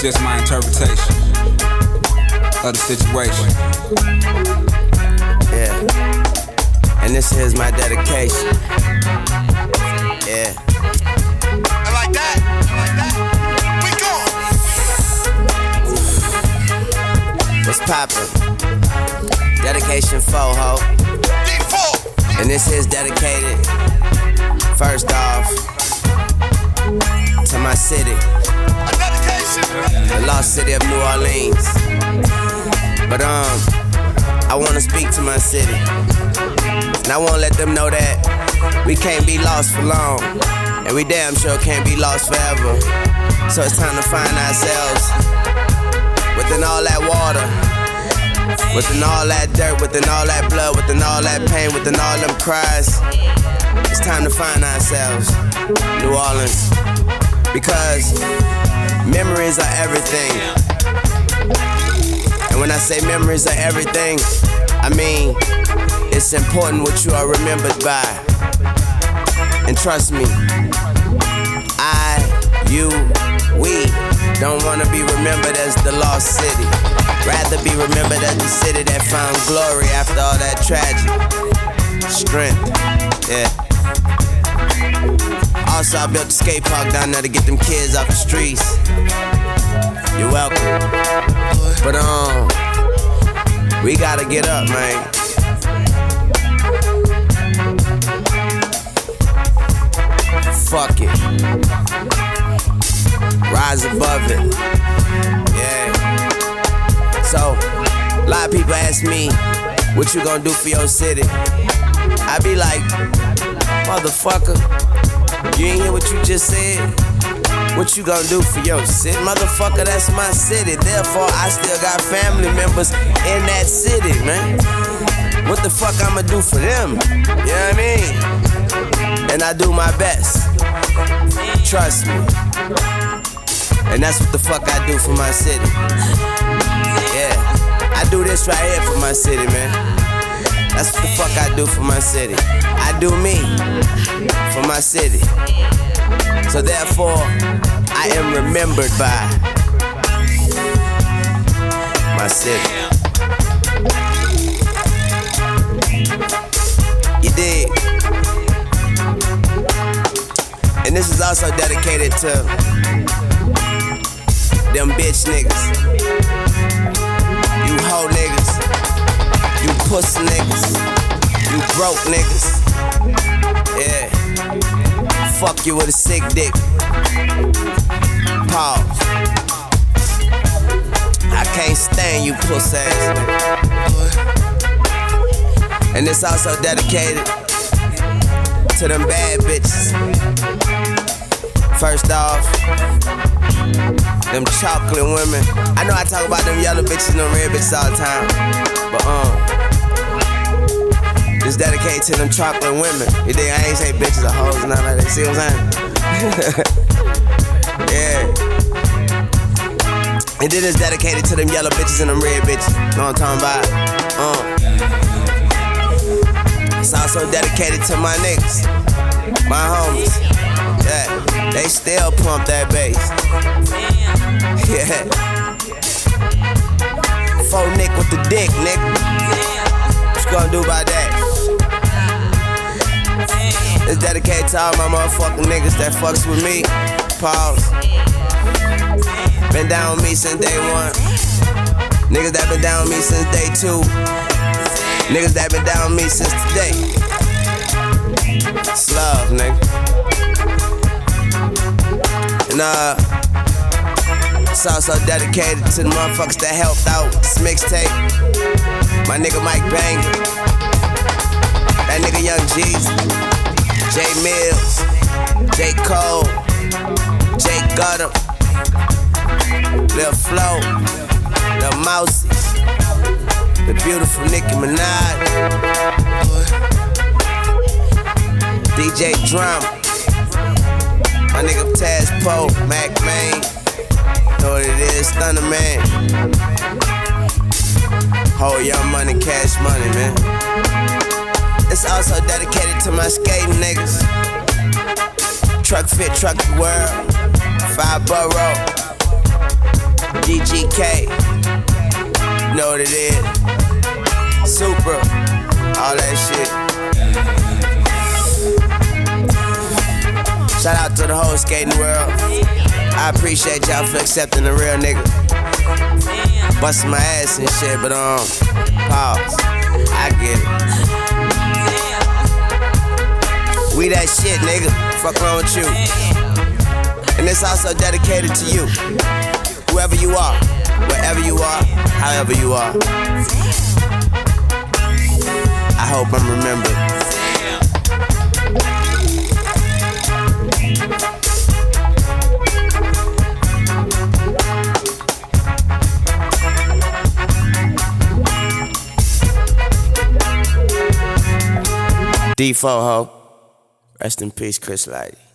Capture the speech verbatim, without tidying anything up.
just my interpretation of the situation. Yeah. And this is my dedication. Yeah. And like that, like that, we gone. What's poppin'? Dedication four, ho. D four. And this is dedicated, first off, to my city, A dedication. the lost city of New Orleans. But um, I wanna speak to my city, and I wanna let them know that we can't be lost for long, and we damn sure can't be lost forever. So it's time to find ourselves within all that water, within all that dirt, within all that blood, within all that pain, within all them cries. It's time to find ourselves, New Orleans, because memories are everything. And when I say memories are everything, I mean it's important what you are remembered by. And trust me, I, you, we don't wanna be remembered as the lost city. Rather be remembered as the city that found glory after all that tragedy. Strength, yeah. Also, I built a skate park down there to get them kids off the streets. You're welcome. But um, we gotta get up, man. Fuck it. Rise above it. Yeah. So, a lot of people ask me, what you gonna do for your city? I be like, motherfucker, you ain't hear what you just said? What you gonna do for your city? Motherfucker, that's my city. Therefore, I still got family members in that city, man. What the fuck I'ma do for them? You know what I mean? And I do my best. Trust me. And that's what the fuck I do for my city. Yeah. I do this right here for my city, man. That's what the fuck I do for my city. I do me for my city. So therefore, I am remembered by my city. You dig? And this is also dedicated to them bitch niggas, you hoe niggas, you pussy niggas, you broke niggas. Yeah. Fuck you with a sick dick. Pause. I can't stand you pussy ass nigga. And it's also dedicated to them bad bitches. First off, them chocolate women. I know I talk about them yellow bitches and them red bitches all the time, but um. It's dedicated to them chocolate women. You think I ain't say bitches or hoes and nothing like that. See what I'm saying? Yeah. And then it's dedicated to them yellow bitches and them red bitches. Know what I'm talking about? Uh. It's also dedicated to my niggas, my homies. Yeah. They still pump that bass. Yeah. Faux Nick with the dick, nigga. What you gonna do about that? It's dedicated to all my motherfucking niggas that fucks with me. Pause. Been down with me since day one. Niggas that been down with me since day two. Niggas that been down with me since today. It's love, nigga. And uh, it's also dedicated to the motherfuckers that helped out this mixtape. My nigga Mike Banger. That nigga Young Jeezy. Jay Mills, J. Cole, Jay Gutter, Lil Flo, Lil Mousy, the beautiful Nicki Minaj, D J Drama, my nigga Taz Poe, Mac Main, know what it is, Thunder Man, whole Young Money, Cash Money, man. It's also dedicated to my skating niggas. Truck Fit, Truck the World, Five Borough, G G K, you know what it is. Super, all that shit. Shout out to the whole skating world. I appreciate y'all for accepting the real nigga. Busting my ass and shit, but um, pause. I get it. We that shit, nigga. Fuck wrong with you. And it's also dedicated to you. Whoever you are, wherever you are, however you are. I hope I'm remembered. D four, ho. Rest in peace, Chris Lighty.